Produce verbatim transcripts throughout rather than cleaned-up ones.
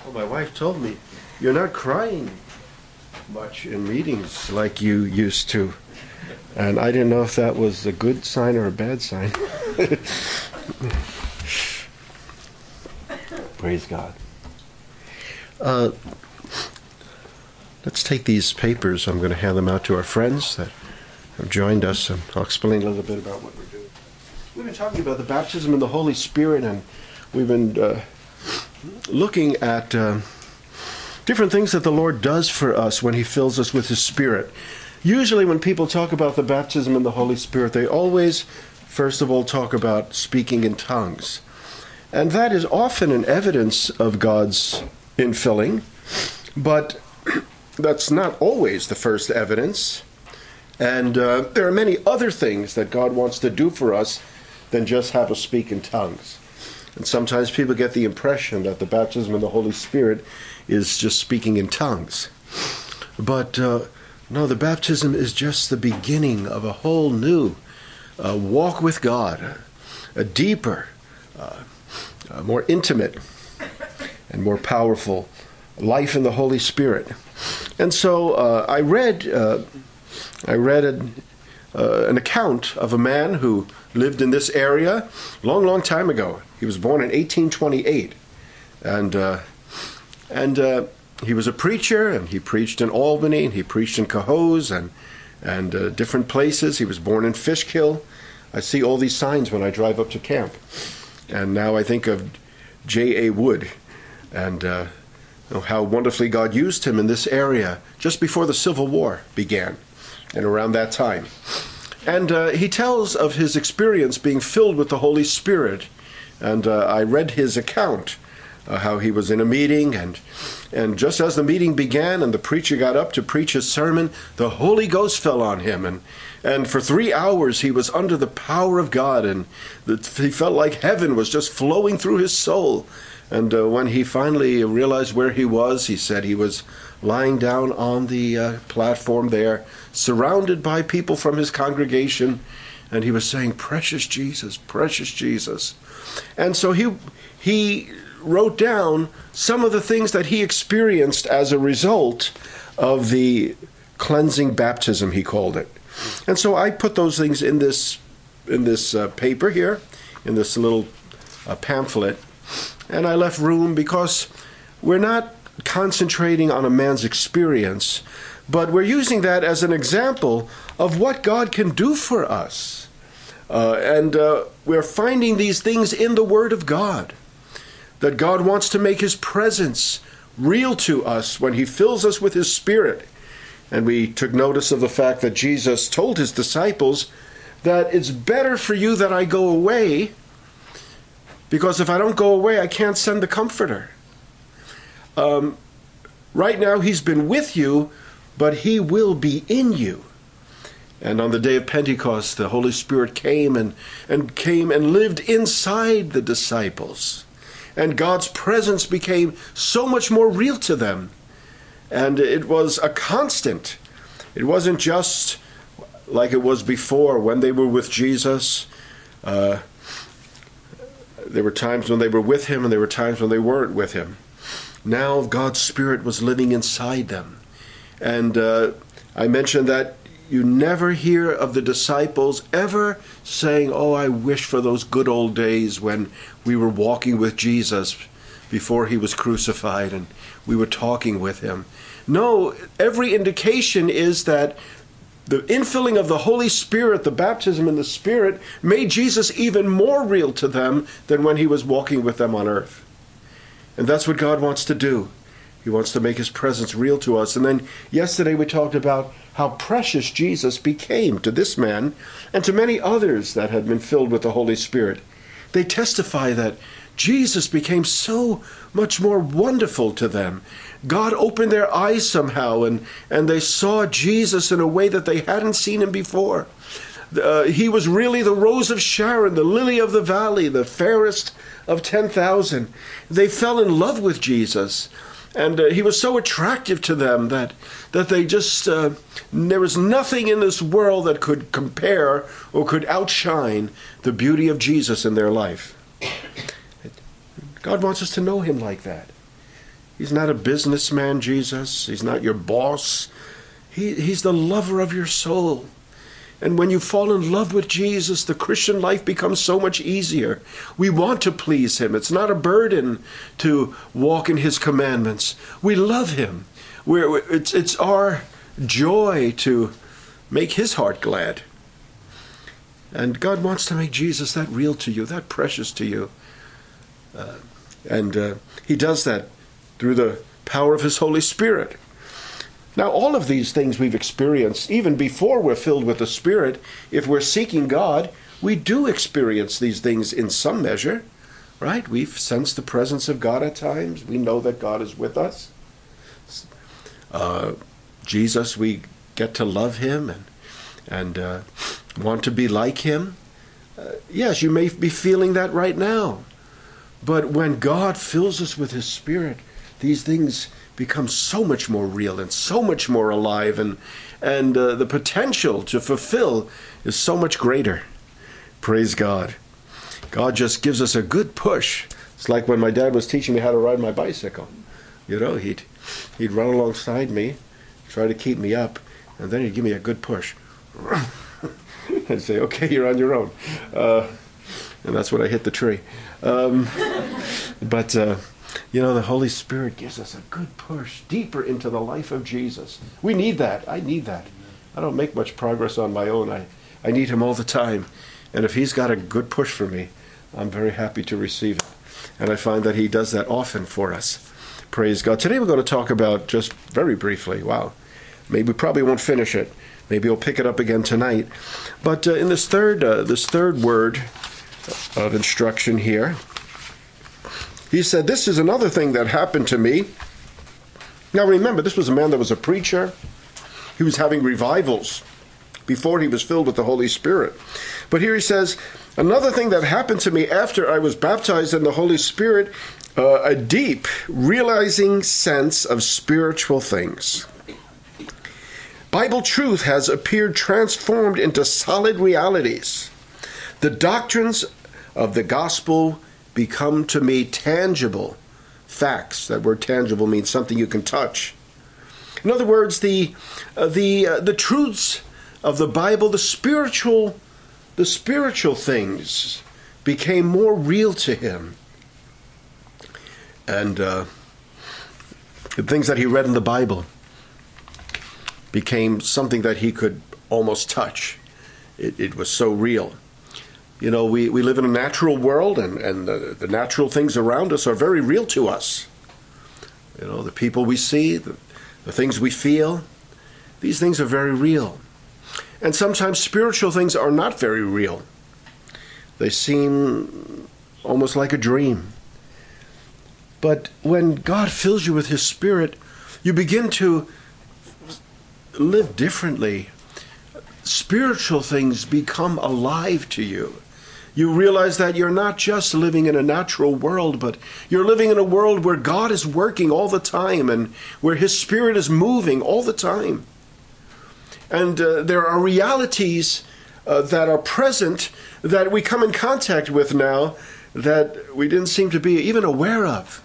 Well, my wife told me, you're not crying much in meetings like you used to. And I didn't know if that was a good sign or a bad sign. Praise God. Uh, let's take these papers. I'm going to hand them out to our friends that have joined us, and I'll explain a little bit about what we're doing. We've been talking about the baptism in the Holy Spirit, and we've been uh, looking at uh, different things that the Lord does for us when He fills us with His Spirit. Usually when people talk about the baptism in the Holy Spirit, they always, first of all, talk about speaking in tongues. And that is often an evidence of God's infilling, but that's not always the first evidence. And uh, there are many other things that God wants to do for us than just have us speak in tongues. And sometimes people get the impression that the baptism in the Holy Spirit is just speaking in tongues. But uh, no, the baptism is just the beginning of a whole new uh, walk with God, a, a deeper, uh, a more intimate, and more powerful life in the Holy Spirit. And so uh, I read, uh, I read an, uh, an account of a man who lived in this area a long, long time ago. He was born in eighteen twenty-eight, and uh, and uh, he was a preacher, and he preached in Albany, and he preached in Cohoes, and and uh, different places. He was born in Fishkill. I see all these signs when I drive up to camp, and now I think of J A Wood, and uh, you know, how wonderfully God used him in this area just before the Civil War began, and around that time. And uh, he tells of his experience being filled with the Holy Spirit, and uh, I read his account, uh, how he was in a meeting, and and just as the meeting began and the preacher got up to preach his sermon, the Holy Ghost fell on him, and and for three hours he was under the power of God, and the, he felt like heaven was just flowing through his soul. And uh, when he finally realized where he was, he said he was lying down on the uh, platform there, surrounded by people from his congregation, and he was saying, "Precious Jesus, precious Jesus." And so he he wrote down some of the things that he experienced as a result of the cleansing baptism, he called it. And so I put those things in this in this uh, paper here, in this little uh, pamphlet, and I left room because we're not concentrating on a man's experience, but we're using that as an example of what God can do for us. Uh, and uh, we're finding these things in the Word of God, that God wants to make His presence real to us when He fills us with His Spirit. And we took notice of the fact that Jesus told His disciples that it's better for you that I go away, because if I don't go away, I can't send the Comforter. Um, right now, He's been with you, but He will be in you. And on the day of Pentecost, the Holy Spirit came and, and came and lived inside the disciples. And God's presence became so much more real to them. And it was a constant. It wasn't just like it was before when they were with Jesus. Uh, there were times when they were with Him, and there were times when they weren't with Him. Now God's Spirit was living inside them. And uh, I mentioned that you never hear of the disciples ever saying, "Oh, I wish for those good old days when we were walking with Jesus before He was crucified and we were talking with Him." No, every indication is that the infilling of the Holy Spirit, the baptism in the Spirit, made Jesus even more real to them than when He was walking with them on earth. And that's what God wants to do. He wants to make His presence real to us. And then yesterday we talked about how precious Jesus became to this man and to many others that had been filled with the Holy Spirit. They testify that Jesus became so much more wonderful to them. God opened their eyes somehow, and, and they saw Jesus in a way that they hadn't seen Him before. Uh, he was really the rose of Sharon, the lily of the valley, the fairest of ten thousand. They fell in love with Jesus. And uh, He was so attractive to them that that they just, uh, there was nothing in this world that could compare or could outshine the beauty of Jesus in their life. God wants us to know Him like that. He's not a businessman, Jesus. He's not your boss. He, he's the lover of your soul. And when you fall in love with Jesus, the Christian life becomes so much easier. We want to please him. It's not a burden to walk in his commandments. We love him. We're, it's, it's our joy to make his heart glad. And God wants to make Jesus that real to you, that precious to you. Uh, and uh, he does that through the power of his Holy Spirit. Now, all of these things we've experienced, even before we're filled with the Spirit, if we're seeking God, we do experience these things in some measure, right? We've sensed the presence of God at times. We know that God is with us. Uh, Jesus, we get to love him and, and uh, want to be like him. Uh, yes, you may be feeling that right now. But when God fills us with his Spirit, these things become so much more real and so much more alive, and and uh, the potential to fulfill is so much greater. Praise God. God just gives us a good push. It's like when my dad was teaching me how to ride my bicycle. You know, he'd he'd run alongside me, try to keep me up, and then he'd give me a good push. I'd say, okay, you're on your own. Uh, and that's when I hit the tree. Um, but, uh, you know, the Holy Spirit gives us a good push deeper into the life of Jesus. We need that. I need that. I don't make much progress on my own. I, I need him all the time. And if he's got a good push for me, I'm very happy to receive it. And I find that he does that often for us. Praise God. Today we're going to talk about, just very briefly, wow, maybe we probably won't finish it. Maybe we'll pick it up again tonight. But uh, in this third, uh, this third word of instruction here, he said, this is another thing that happened to me. Now remember, this was a man that was a preacher. He was having revivals before he was filled with the Holy Spirit. But here he says, another thing that happened to me after I was baptized in the Holy Spirit, uh, a deep, realizing sense of spiritual things. Bible truth has appeared transformed into solid realities. The doctrines of the gospel become to me tangible facts. That word tangible means something you can touch. In other words, the uh, the uh, the truths of the Bible, the spiritual the spiritual things became more real to him. And uh, the things that he read in the Bible became something that he could almost touch. It, it was so real. You know, we, we live in a natural world, and, and the, the natural things around us are very real to us. You know, the people we see, the, the things we feel, these things are very real. And sometimes spiritual things are not very real. They seem almost like a dream. But when God fills you with his Spirit, you begin to live differently. Spiritual things become alive to you. You realize that you're not just living in a natural world, but you're living in a world where God is working all the time and where his Spirit is moving all the time. And uh, there are realities uh, that are present that we come in contact with now that we didn't seem to be even aware of.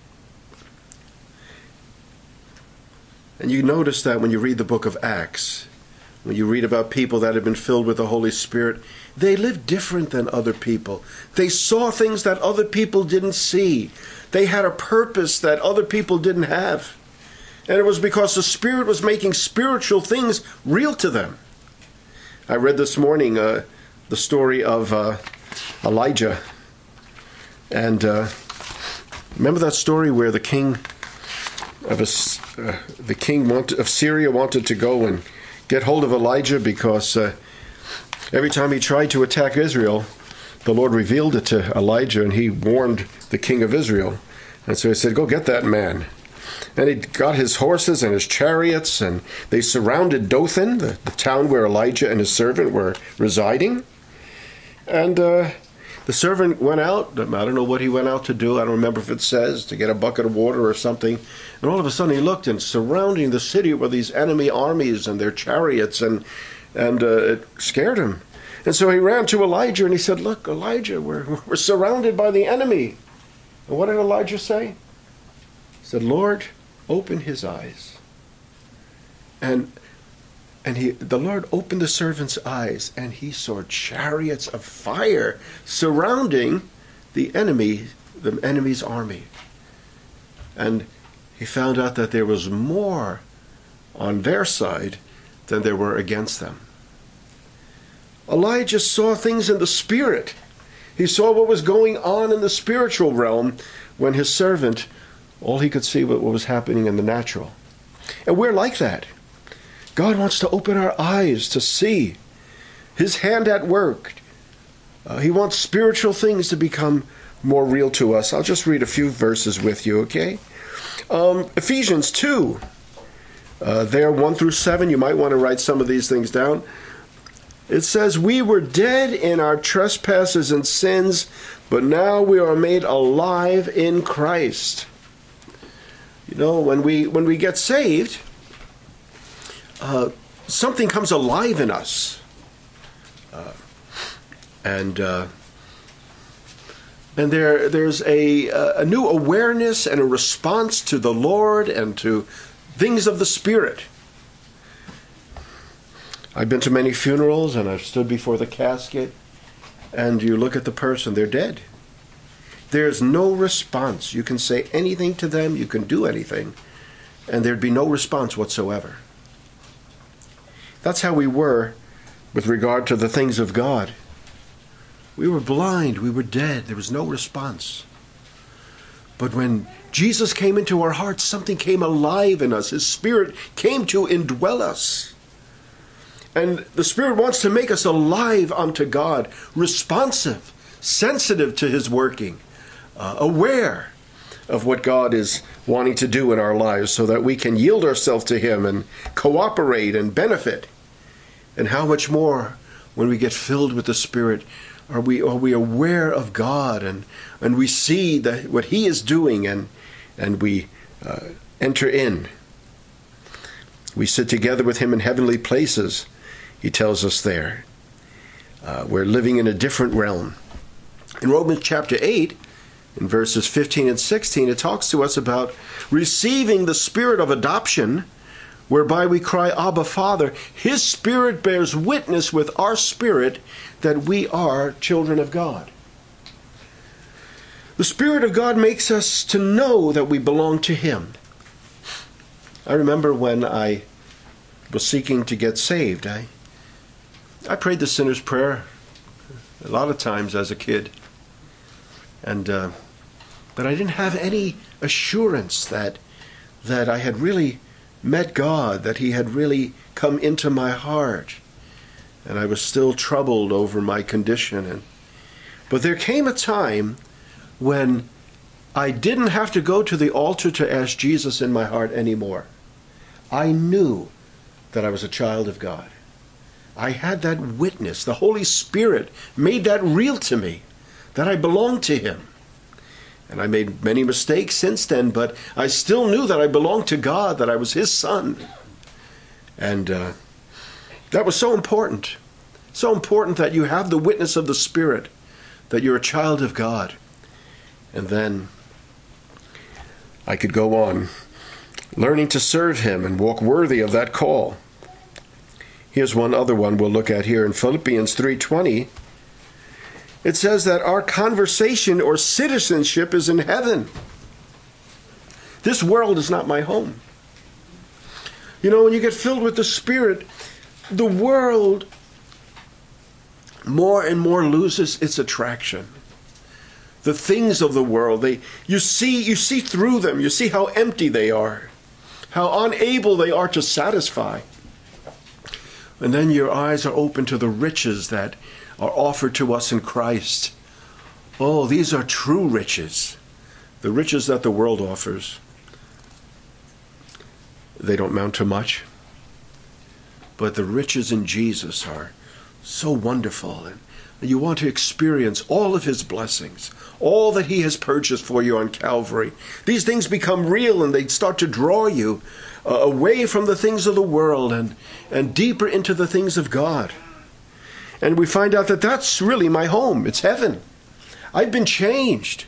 And you notice that when you read the book of Acts, when you read about people that have been filled with the Holy Spirit, they lived different than other people. They saw things that other people didn't see. They had a purpose that other people didn't have. And it was because the Spirit was making spiritual things real to them. I read this morning uh, the story of uh, Elijah. And uh, remember that story where the king of a, uh, the king wanted, of Syria wanted to go and get hold of Elijah because uh, every time he tried to attack Israel, the Lord revealed it to Elijah, and he warned the king of Israel. And so he said, go get that man. And he got his horses and his chariots, and they surrounded Dothan, the, the town where Elijah and his servant were residing. And uh, the servant went out. I don't know what he went out to do. I don't remember if it says, to get a bucket of water or something. And all of a sudden he looked, and surrounding the city were these enemy armies and their chariots, and and uh, it scared him. And so he ran to Elijah and he said, look, Elijah, we're, we're surrounded by the enemy. And what did Elijah say? He said, Lord, open his eyes. And and he, the Lord opened the servant's eyes, and he saw chariots of fire surrounding the enemy, the enemy's army. And he found out that there was more on their side than there were against them. Elijah saw things in the spirit. He saw what was going on in the spiritual realm when his servant, all he could see what was happening in the natural. And we're like that. God wants to open our eyes to see his hand at work. Uh, he wants spiritual things to become more real to us. I'll just read a few verses with you, okay? Um, Ephesians two, uh, there one through seven. You might want to write some of these things down. It says, we were dead in our trespasses and sins, but now we are made alive in Christ. You know, when we when we get saved, uh, something comes alive in us. Uh, and uh, and there there's a, a new awareness and a response to the Lord and to things of the Spirit. I've been to many funerals, and I've stood before the casket, and you look at the person, they're dead. There's no response. You can say anything to them, you can do anything, and there'd be no response whatsoever. That's how we were with regard to the things of God. We were blind, we were dead, there was no response. But when Jesus came into our hearts, something came alive in us. His Spirit came to indwell us. And the Spirit wants to make us alive unto God, responsive, sensitive to his working, uh, aware of what God is wanting to do in our lives so that we can yield ourselves to him and cooperate and benefit. And how much more when we get filled with the Spirit are we are we aware of God, and, and we see that what he is doing, and, and we uh, enter in. We sit together with him in heavenly places. He tells us there. Uh, we're living in a different realm. In Romans chapter eight, in verses fifteen and sixteen, it talks to us about receiving the Spirit of adoption, whereby we cry, Abba, Father. His Spirit bears witness with our spirit that we are children of God. The Spirit of God makes us to know that we belong to him. I remember when I was seeking to get saved, I I prayed the sinner's prayer a lot of times as a kid, and uh, but I didn't have any assurance that that I had really met God, that he had really come into my heart, and I was still troubled over my condition. And but there came a time when I didn't have to go to the altar to ask Jesus in my heart anymore. I knew that I was a child of God. I had that witness. The Holy Spirit made that real to me, that I belonged to him. And I made many mistakes since then, but I still knew that I belonged to God, that I was his son. And uh, that was so important. So important that you have the witness of the Spirit, that you're a child of God. And then I could go on, learning to serve him and walk worthy of that call. Here's one other one we'll look at here in Philippians three twenty. It says that our conversation or citizenship is in heaven. This world is not my home. You know, when you get filled with the Spirit, the world more and more loses its attraction. The things of the world, they you see you see through them. You see how empty they are, how unable they are to satisfy. And then your eyes are open to the riches that are offered to us in Christ. Oh, these are true riches. The riches that the world offers, they don't amount to much. But the riches in Jesus are so wonderful. And you want to experience all of his blessings, all that he has purchased for you on Calvary. These things become real, and they start to draw you uh, away from the things of the world and, and deeper into the things of God. And we find out that that's really my home. It's heaven. I've been changed.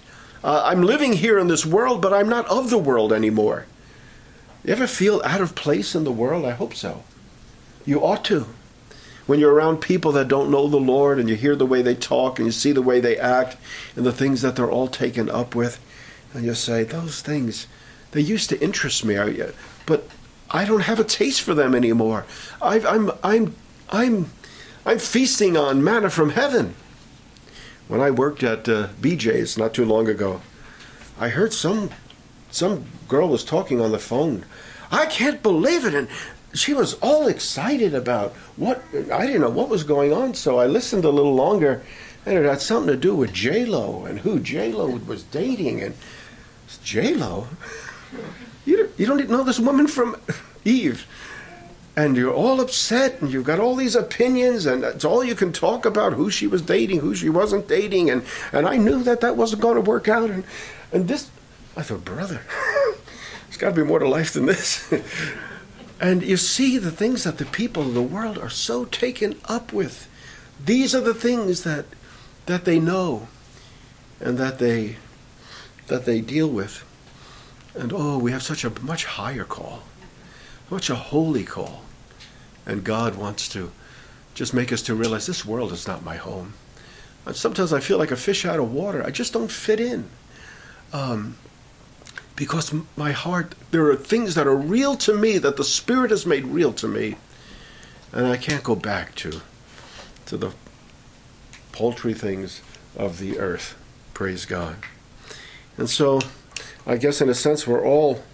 Uh, I'm living here in this world, but I'm not of the world anymore. You ever feel out of place in the world? I hope so. You ought to. When you're around people that don't know the Lord and you hear the way they talk and you see the way they act and the things that they're all taken up with, and you say, those things, they used to interest me, but I don't have a taste for them anymore. I've, I'm, I'm, I'm, I'm feasting on manna from heaven. When I worked at uh, B J's not too long ago, I heard some some girl was talking on the phone. I can't believe it, and she was all excited about what, I didn't know what was going on, so I listened a little longer, and it had something to do with J-Lo and who J-Lo was dating. And J-Lo? You don't, you don't know this woman from Eve. And you're all upset, and you've got all these opinions, and that's all you can talk about, who she was dating, who she wasn't dating, and, and I knew that that wasn't going to work out. And, and this, I thought, brother, there's got to be more to life than this. And you see the things that the people of the world are so taken up with. These are the things that that they know and that they that they deal with. And oh, we have such a much higher call, such a holy call. And God wants to just make us to realize this world is not my home. And sometimes I feel like a fish out of water. I just don't fit in. Um, because my heart, there are things that are real to me, that the Spirit has made real to me. And I can't go back to, to the paltry things of the earth. Praise God. And so, I guess in a sense, we're all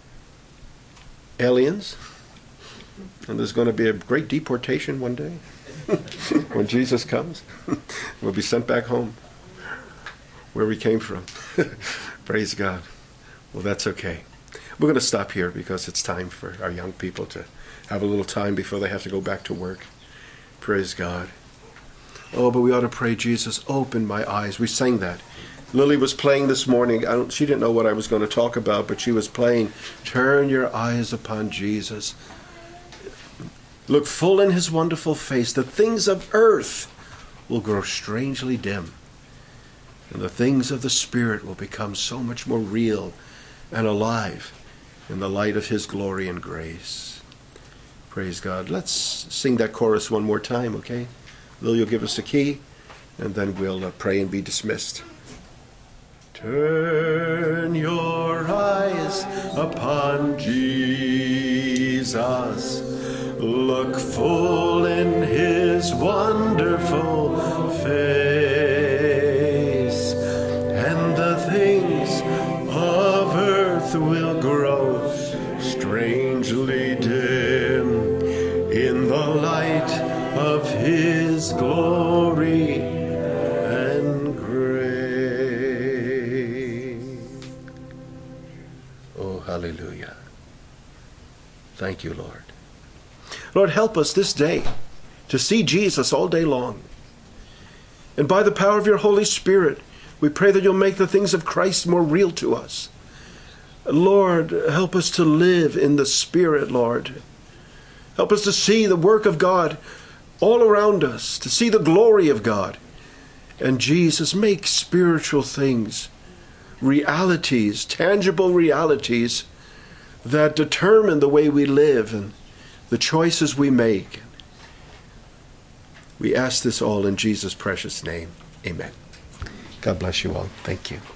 aliens. And there's going to be a great deportation one day. When Jesus comes, we'll be sent back home where we came from. Praise God. Well, that's okay. We're going to stop here because it's time for our young people to have a little time before they have to go back to work. Praise God. Oh, but we ought to pray, Jesus, open my eyes. We sang that. Lily was playing this morning. I don't, she didn't know what I was going to talk about, but she was playing, turn your eyes upon Jesus. Look full in his wonderful face. The things of earth will grow strangely dim, and the things of the Spirit will become so much more real and alive in the light of his glory and grace. Praise God. Let's sing that chorus one more time, okay? Lil, you'll give us a key, and then we'll uh, pray and be dismissed. Turn your eyes upon Jesus. Look full in his wonderful face, and the things of earth will grow strangely dim in the light of his glory and grace. Oh, hallelujah. Thank you, Lord. Lord, help us this day to see Jesus all day long. And by the power of your Holy Spirit, we pray that you'll make the things of Christ more real to us. Lord, help us to live in the Spirit, Lord. Help us to see the work of God all around us, to see the glory of God. And Jesus, make spiritual things, realities, tangible realities that determine the way we live and the choices we make. We ask this all in Jesus' precious name. Amen. God bless you all. Thank you.